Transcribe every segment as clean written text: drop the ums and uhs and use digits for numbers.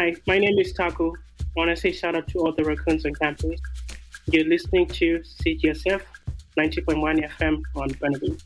Hi, my name is Taco. I want to say shout out to all the raccoons on campus. You're listening to CGSF 90.1 FM on Burnaby.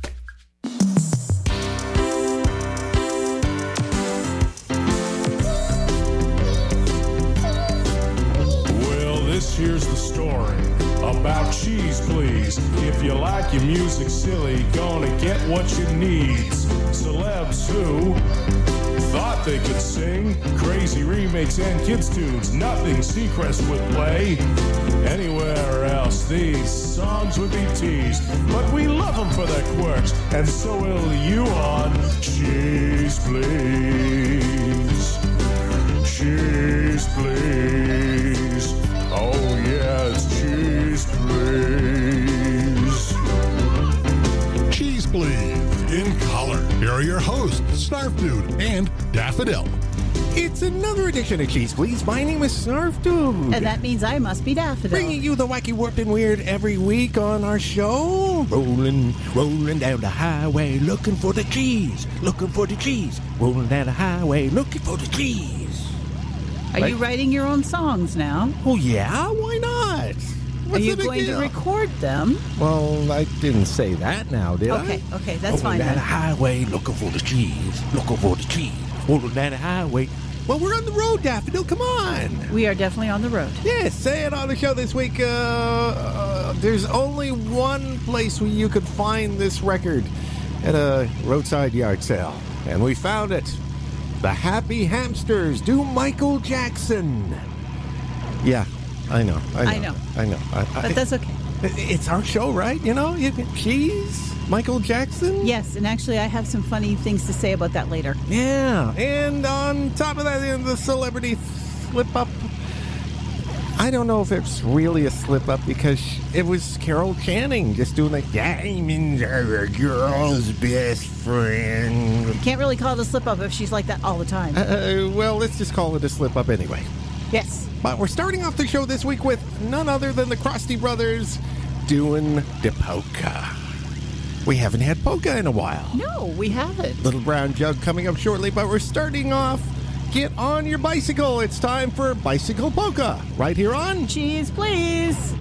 Well, this here's the story about Cheese Please. If you like your music silly, gonna get what you need. Celebs who thought they could sing crazy remakes and kids tunes, nothing Seacrest would play. Anywhere else these songs would be teased, but we love them for their quirks, and so will you on Cheese Please. Cheese Please. Oh yes, Cheese Please. Cheese Please. In color. Here are your hosts, Snarf Dude and Daffodil. It's another edition of Cheese Please. My name is Snarf Dude. And that means I must be Daffodil. Bringing you the wacky, warped, and weird every week on our show. Rolling down the highway, looking for the cheese. Looking for the cheese. Rolling down the highway, looking for the cheese. Are you writing your own songs now? Oh, yeah? Why not? Are you going to record them? Well, I didn't say that now, did I? Okay, that's fine. Rolling down the highway, looking for the cheese. Looking for the cheese. Rolling down the highway. Well, we're on the road, Daffodil. Come on. We are definitely on the road. Yes, say it on the show this week. There's only one place where you could find this record at a roadside yard sale. And we found it. The Happy Hamsters do Michael Jackson. Yeah, I know. But that's okay. It's our show, right? You know, cheese, Michael Jackson. Yes, and actually I have some funny things to say about that later. Yeah, and on top of that, the celebrity slip-up. I don't know if it's really a slip-up because it was Carol Channing just doing like, diamonds are a girl's best friend. You can't really call it a slip-up if she's like that all the time. Well, let's just call it a slip-up anyway. Yes. But we're starting off the show this week with none other than the Krusty Brothers doing the polka. We haven't had polka in a while. No, we haven't. Little Brown Jug coming up shortly, but we're starting off. Get on your bicycle. It's time for Bicycle Polka. Right here on Cheese Please.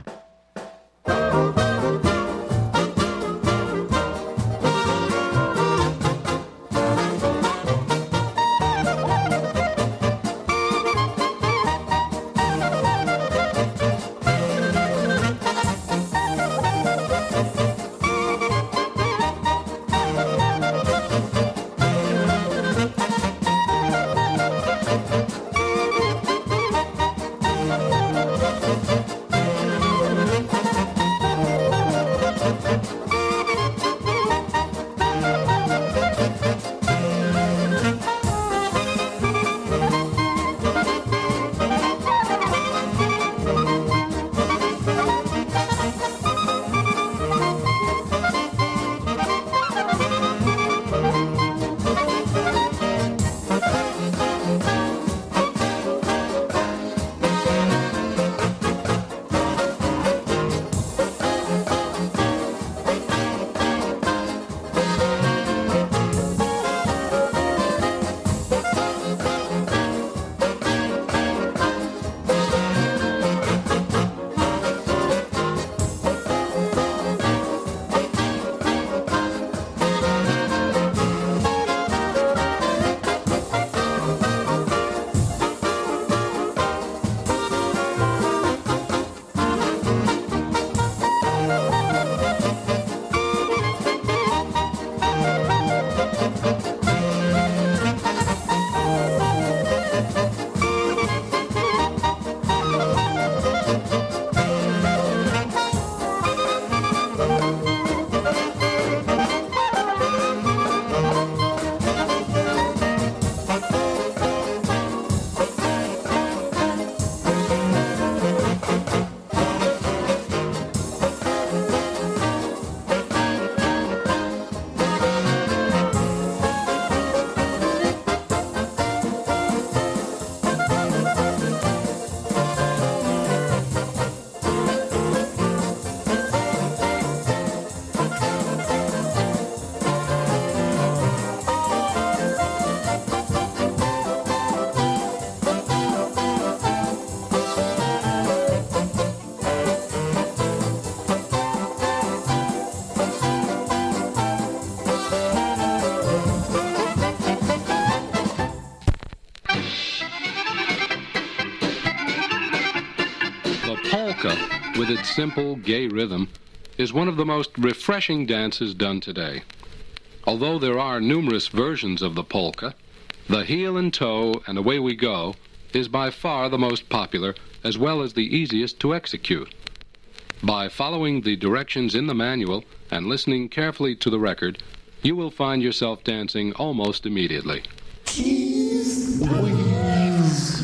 polka, with its simple, gay rhythm, is one of the most refreshing dances done today. Although there are numerous versions of the polka, the heel and toe and away we go is by far the most popular as well as the easiest to execute. By following the directions in the manual and listening carefully to the record, you will find yourself dancing almost immediately. Cheese Please.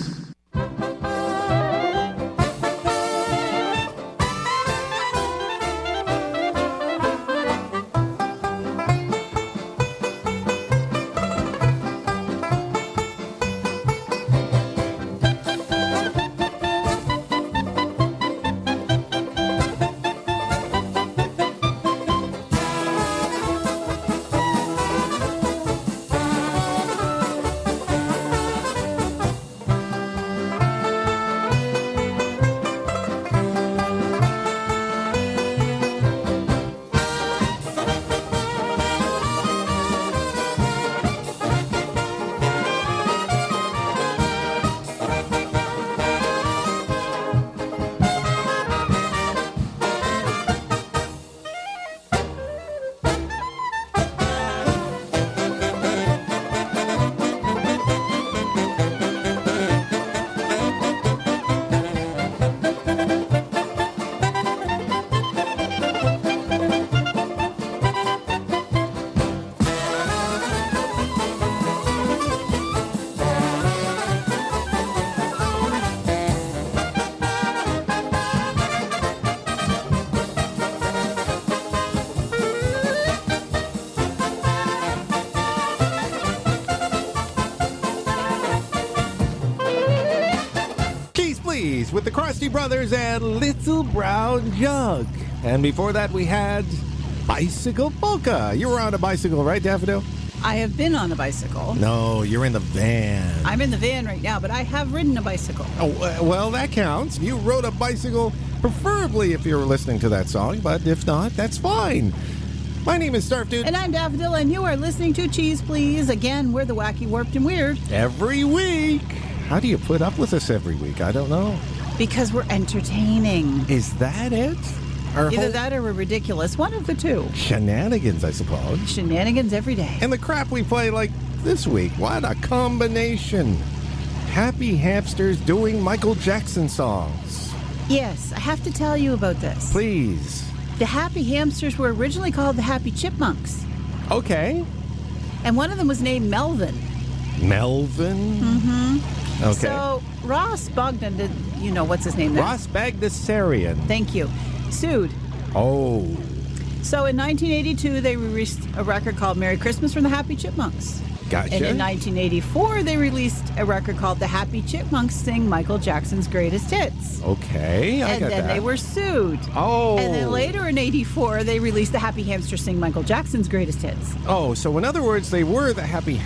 With the Krusty Brothers and Little Brown Jug. And before that, we had Bicycle Polka. You were on a bicycle, right, Daffodil? I have been on a bicycle. No, you're in the van. I'm in the van right now, but I have ridden a bicycle. Oh, well, that counts. You rode a bicycle, preferably if you were listening to that song, but if not, that's fine. My name is Snarf Dude. And I'm Daffodil, and you are listening to Cheese Please. Again, we're the wacky, warped, and weird. Every week. How do you put up with us every week? I don't know. Because we're entertaining. Is that it? Either that or we're ridiculous. One of the two. Shenanigans, I suppose. Shenanigans every day. And the crap we play like this week. What a combination. Happy Hamsters doing Michael Jackson songs. Yes, I have to tell you about this. Please. The Happy Hamsters were originally called the Happy Chipmunks. Okay. And one of them was named Melvin. Melvin? Mm-hmm. Okay. So Ross Bogdan did, what's his name there? Ross Bagdasarian. Thank you. Sued. Oh. So in 1982, they released a record called Merry Christmas from the Happy Chipmunks. Gotcha. And in 1984, they released a record called The Happy Chipmunks Sing Michael Jackson's Greatest Hits. Okay, I got that. And then they were sued. Oh. And then later in 84, they released The Happy Hamsters Sing Michael Jackson's Greatest Hits. Oh, so in other words, they were the happy,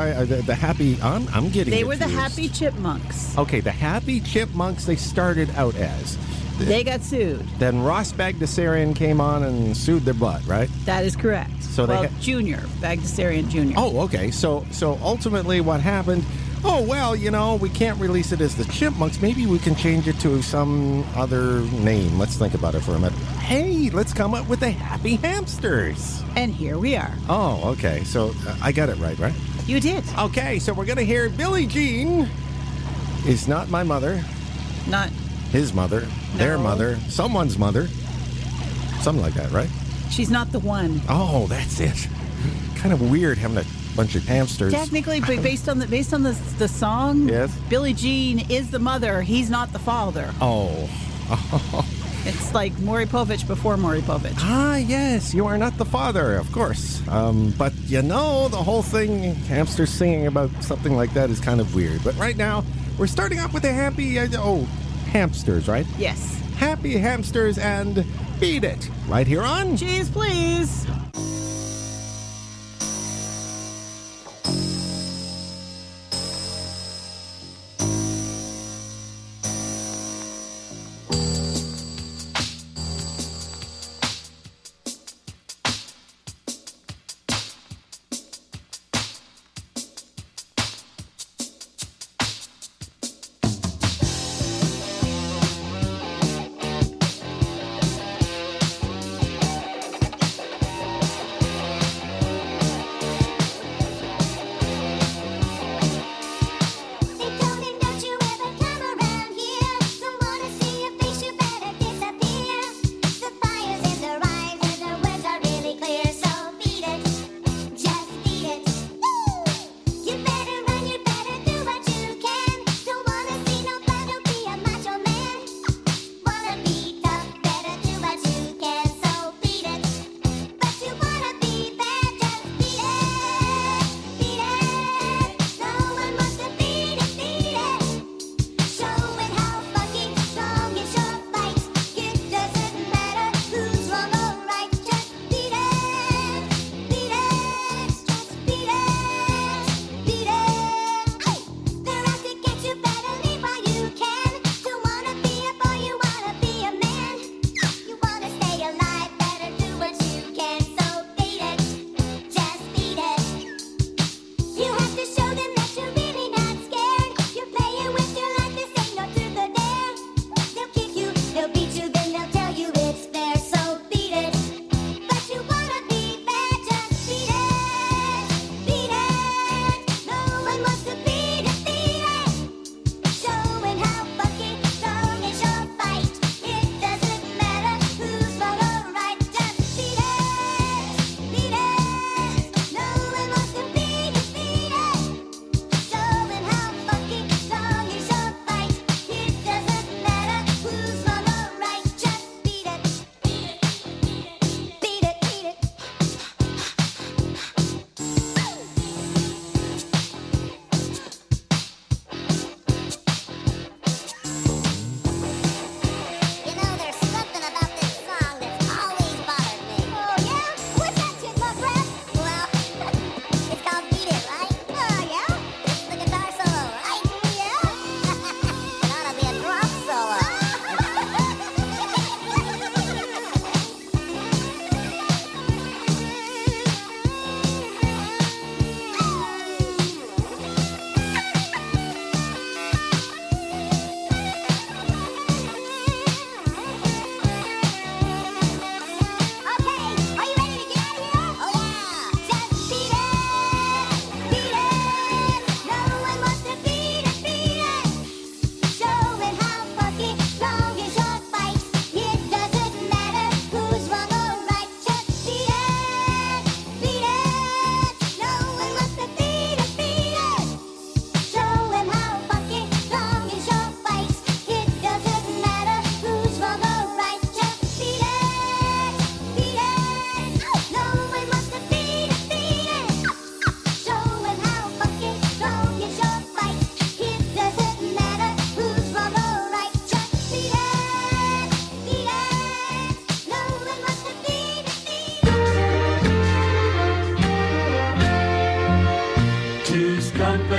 I'm getting They were the confused. Happy Chipmunks. Okay, the Happy Chipmunks they started out as. They got sued. Then Ross Bagdasarian came on and sued their butt, right? That is correct. So they Junior, Bagdasarian Jr. Oh, okay. So ultimately what happened, we can't release it as the Chipmunks. Maybe we can change it to some other name. Let's think about it for a minute. Hey, let's come up with the Happy Hamsters. And here we are. Oh, okay. So I got it right? You did. Okay, so we're going to hear Billie Jean is not my mother. Not his mother. No. Their mother. Someone's mother. Something like that, right? She's not the one. Oh, that's it. Kind of weird having a bunch of hamsters. Technically, but based on the song, yes, Billie Jean is the mother. He's not the father. Oh. It's like Maury Povich before Maury Povich. Ah, yes, you are not the father, of course. But the whole thing, hamsters singing about something like that is kind of weird. But right now, we're starting off with the happy, hamsters, right? Yes. Happy Hamsters and Beat It. Right here on Cheese Please.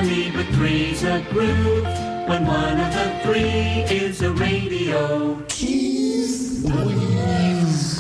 harmony, but three's a groove. When one of the three is a radio. Keys, please.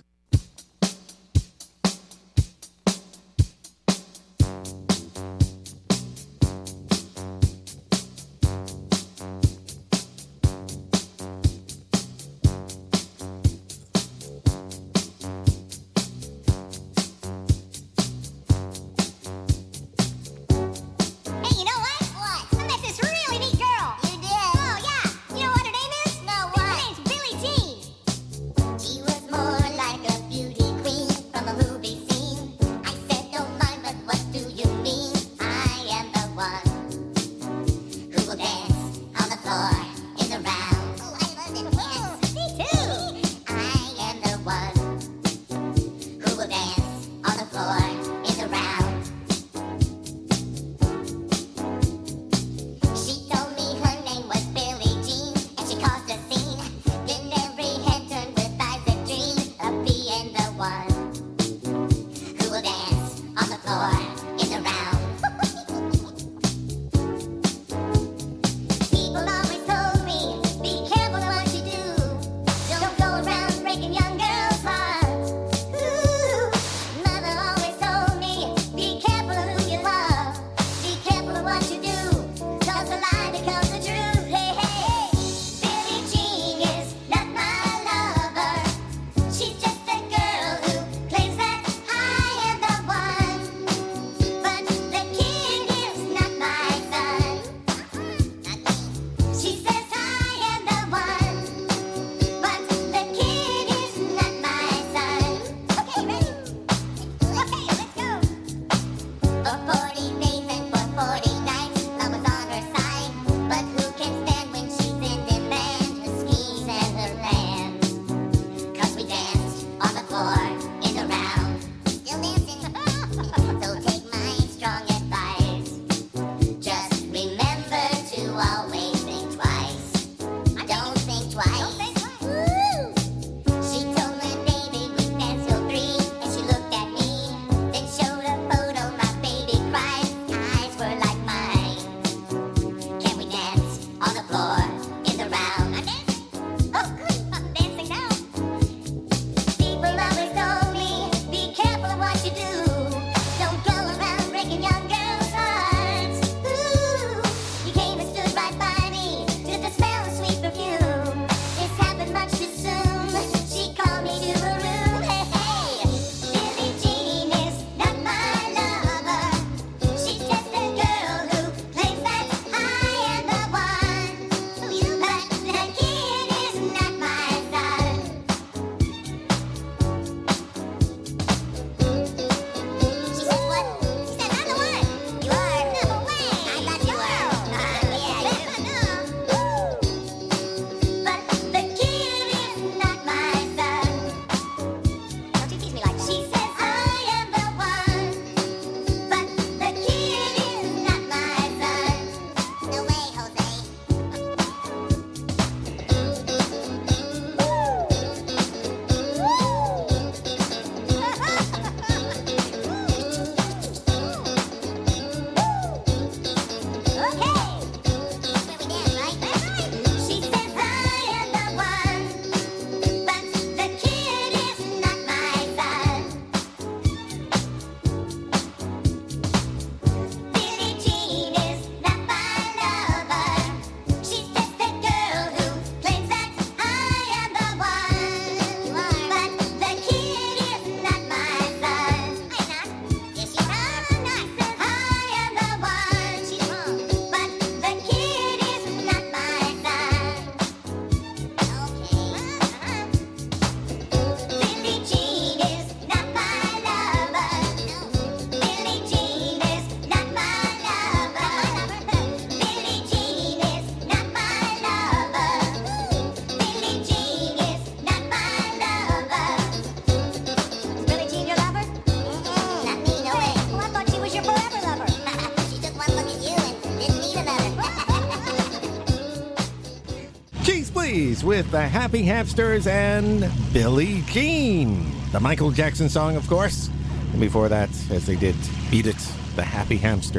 With the Happy Hamsters and Billie Jean, the Michael Jackson song, of course. And before that, as they did Beat It, the Happy Hamsters.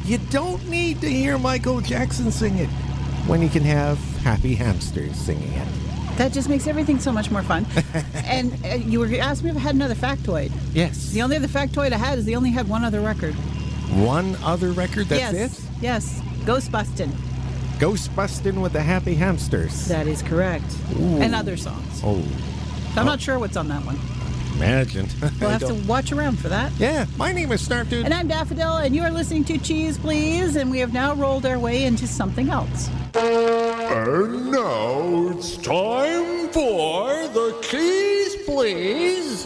you don't need to hear Michael Jackson sing it when you can have Happy Hamsters singing it. That just makes everything so much more fun. And you were asking me if I had another factoid. Yes. The only other factoid I had is they only had one other record. One other record? That's yes. it? Yes. Ghostbustin'. Ghostbustin' with the Happy Hamsters. That is correct. Ooh. And other songs. Oh. I'm not sure what's on that one. Imagine. We'll have to watch around for that. Yeah. My name is Snarf Dude. And I'm Daffodil, and you are listening to Cheese Please, and we have now rolled our way into something else. And now it's time for the Cheese Please.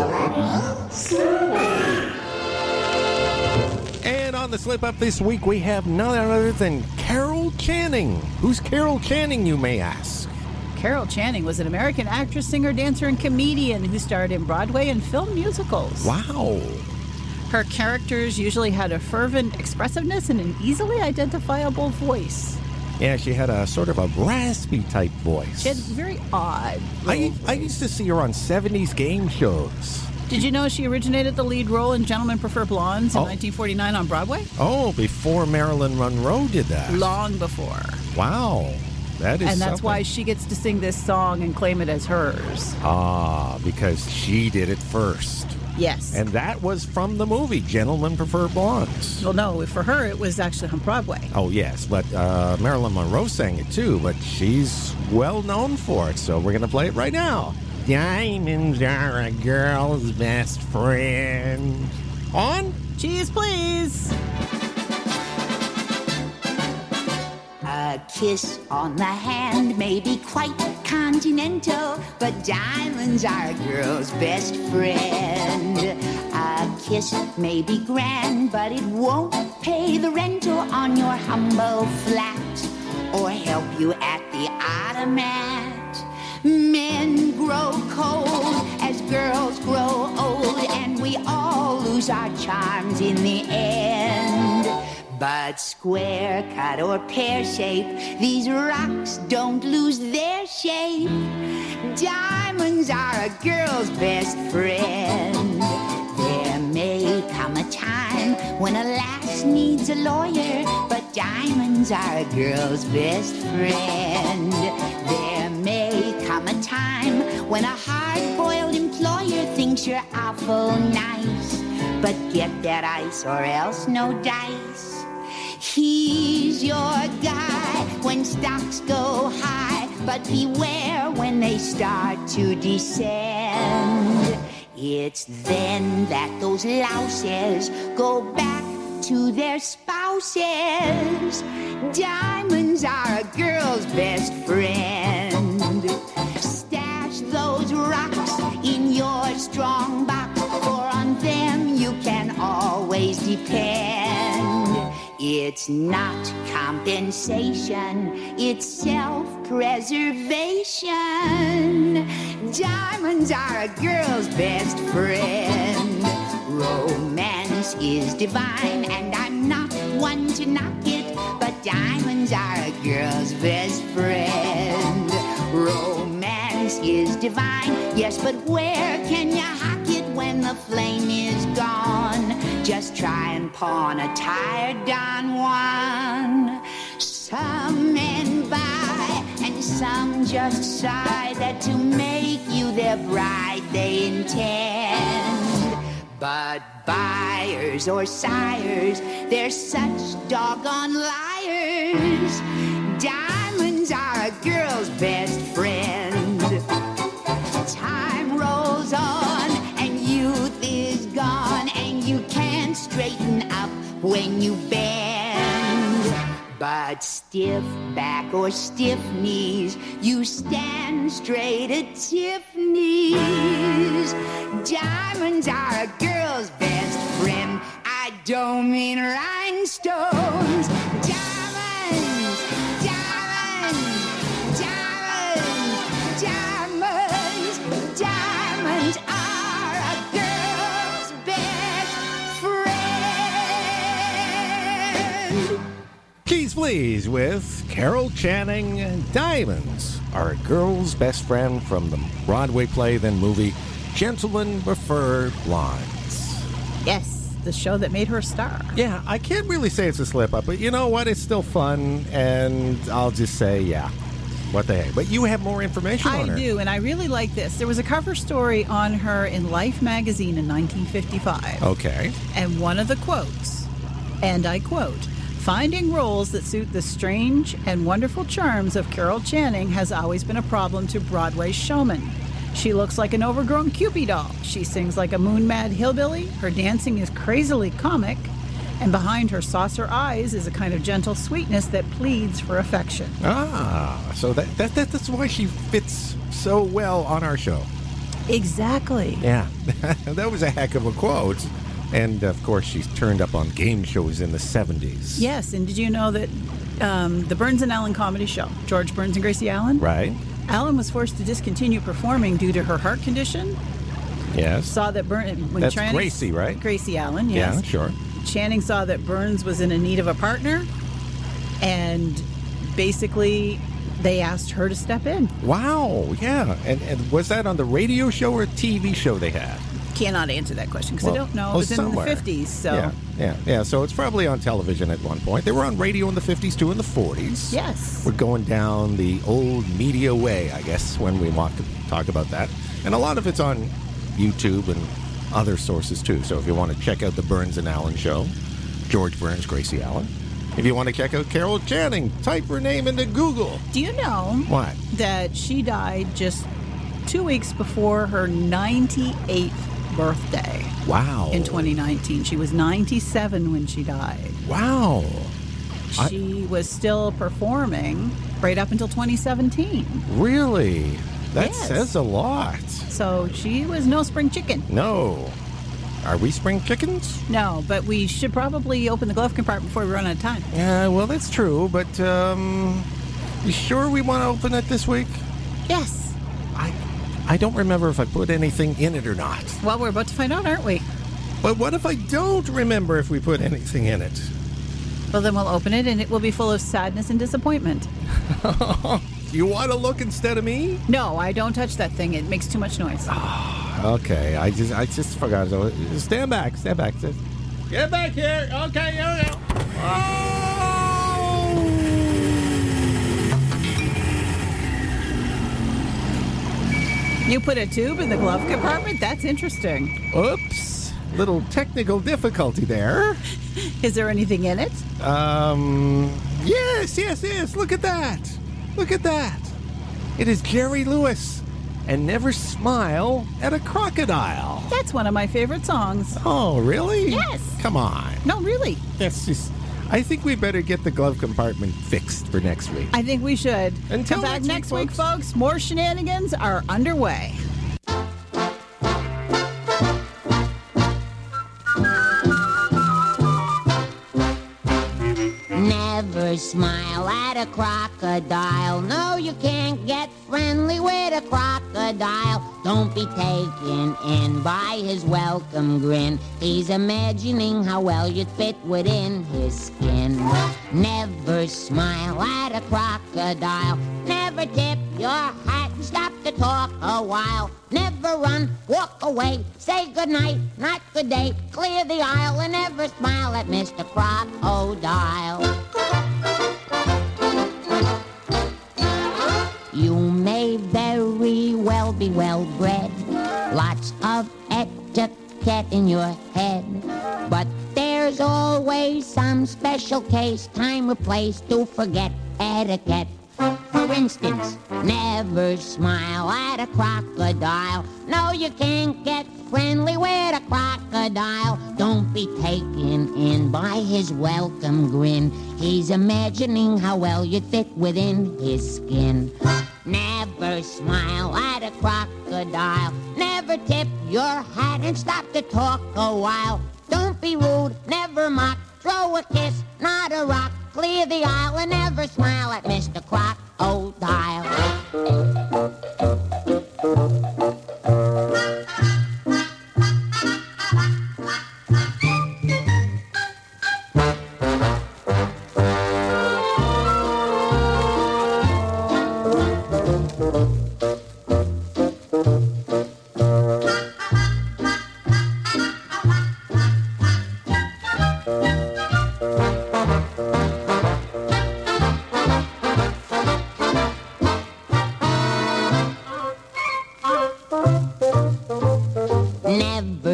And on the slip up this week, we have none other than Carol Channing. Who's Carol Channing, you may ask? Carol Channing was an American actress, singer, dancer, and comedian who starred in Broadway and film musicals. Wow. Her characters usually had a fervent expressiveness and an easily identifiable voice. Yeah, she had a sort of a raspy type voice. She had very odd. I used to see her on 70s game shows. Did you know she originated the lead role in Gentlemen Prefer Blondes in 1949 on Broadway? Oh, before Marilyn Monroe did that. Long before. Wow. That is And that's something. why she gets to sing this song and claim it as hers. Ah, because she did it first. Yes. And that was from the movie Gentlemen Prefer Blondes. Well, no, for her, it was actually on Broadway. Oh, yes, but Marilyn Monroe sang it too, but she's well known for it, so we're going to play it right now. Diamonds are a girl's best friend. On? Cheese, please. A kiss on the hand may be quite continental, but diamonds are a girl's best friend. A kiss may be grand, but it won't pay the rental on your humble flat or help you at the automat. Men grow cold as girls grow old, and we all lose our charms in the end. But square cut or pear shape, these rocks don't lose their shape. Diamonds are a girl's best friend. There may come a time when a lass needs a lawyer, but diamonds are a girl's best friend. There may come a time when a hard-boiled employer thinks you're awful nice, but get that ice or else no dice. He's your guy when stocks go high, but beware when they start to descend. It's then that those louses go back to their spouses. Diamonds are a girl's best friend. Stash those rocks in your strong box, for on them you can always depend. It's not compensation, it's self-preservation. Diamonds are a girl's best friend. Romance is divine, and I'm not one to knock it, but diamonds are a girl's best friend. Romance is divine, yes, but where can you hock it when the flame is gone? Just try and pawn a tired-down one. Some men buy, and some just sigh that to make you their bride they intend. But buyers or sires, they're such doggone liars. Diamonds are a girl's best friend. Time rolls on and youth is gone, and you can't straighten up when you bend. But stiff back or stiff knees, you stand straight at Tiffany's. Diamonds are a girl's best friend. I don't mean rhinestones. Diamonds, diamonds, diamonds, diamonds, diamonds are a girl's best friend. Cheese Please with Carol Channing. Diamonds are a girl's best friend from the Broadway play, then movie Gentlemen Prefer Blondes. Yes. the show that made her a star. Yeah, I can't really say it's a slip-up, but you know what? It's still fun, and I'll just say, yeah, what the heck. But you have more information on her. I do, and I really like this. There was a cover story on her in Life magazine in 1955. Okay. And one of the quotes, and I quote, "Finding roles that suit the strange and wonderful charms of Carol Channing has always been a problem to Broadway showmen. She looks like an overgrown Cupid doll. She sings like a moon-mad hillbilly. Her dancing is crazily comic. And behind her saucer eyes is a kind of gentle sweetness that pleads for affection." So that's why she fits so well on our show. Exactly. Yeah, that was a heck of a quote. And, of course, she's turned up on game shows in the 70s. Yes, and did you know that the Burns and Allen comedy show, George Burns and Gracie Allen? Right. Allen was forced to discontinue performing due to her heart condition. Yes. Saw that That's Gracie, right? Gracie Allen, yes. Yeah, sure. Channing saw that Burns was in need of a partner, and basically they asked her to step in. Wow, yeah. And was that on the radio show or a TV show they had? Cannot answer that question because I don't know. It was somewhere. in the 50s, so... Yeah. So it's probably on television at one point. They were on radio in the 50s, too, in the 40s. Yes. We're going down the old media way, I guess, when we want to talk about that. And a lot of it's on YouTube and other sources, too. So if you want to check out the Burns and Allen show, George Burns, Gracie Allen. If you want to check out Carol Channing, type her name into Google. Do you know what? That she died just 2 weeks before her 98th birthday. Wow. In 2019. She was 97 when she died. Wow. She was still performing right up until 2017. Really? That says a lot. So she was no spring chicken. No. Are we spring chickens? No, but we should probably open the glove compartment before we run out of time. Yeah, well, that's true, but you sure we want to open it this week? Yes. I don't remember if I put anything in it or not. Well, we're about to find out, aren't we? But what if I don't remember if we put anything in it? Well, then we'll open it, and it will be full of sadness and disappointment. You want to look instead of me? No, I don't touch that thing. It makes too much noise. Okay, I just forgot. Stand back. Get back here. Okay, here we go. Oh! You put a tube in the glove compartment? That's interesting. Oops. Little technical difficulty there. Is there anything in it? Yes. Look at that. It is Jerry Lewis. And Never Smile at a Crocodile. That's one of my favorite songs. Oh, really? Yes. Come on. No, really. That's just... I think we better get the glove compartment fixed for next week. I think we should. Until come back next week, folks. More shenanigans are underway. Never smile at a crocodile. No, you can't get friendly with a crocodile. Don't be taken in by his welcome grin. He's imagining how well you'd fit within his skin. Never smile at a crocodile. Never tip your hat and stop to talk a while. Never run, walk away, say goodnight, not good day. Clear the aisle and never smile at Mr. Crocodile. You may very well be well-bred, lots of etiquette in your head, but there's always some special case, time or place to forget etiquette. For instance, never smile at a crocodile. No, you can't get friendly with a crocodile. Don't be taken in by his welcome grin. He's imagining how well you'd fit within his skin. Never smile at a crocodile. Never tip your hat and stop to talk a while. Don't be rude, never mock. Throw a kiss, not a rock. Clear the aisle and never smile at Mr. Crocodile.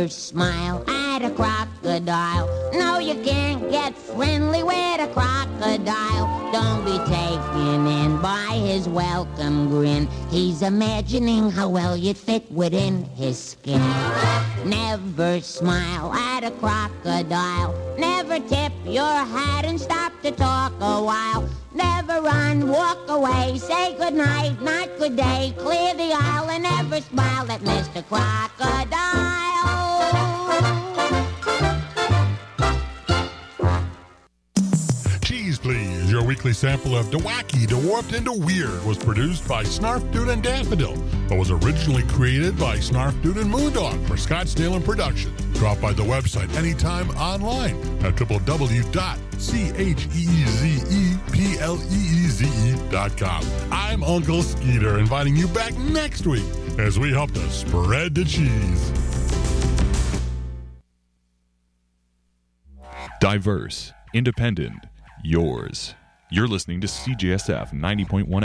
Never smile at a crocodile. No, you can't get friendly with a crocodile. Don't be taken in by his welcome grin. He's imagining how well you'd fit within his skin. Never smile at a crocodile. Never tip your hat and stop to talk a while. Never run, walk away, say good night, not good day. Clear the aisle and never smile at Mr. Crocodile. Cheese Please, your weekly sample of Wacky, Dwarfed into Weird, was produced by Snarf Dude and Daffodil, but was originally created by Snarf Dude and Moondog for Scottsdale and Production. Drop by the website anytime online at www.CHEEZEPLEEZE.com. I'm Uncle Skeeter, inviting you back next week as we help to spread the cheese. Diverse, independent, yours. You're listening to CJSF 90.1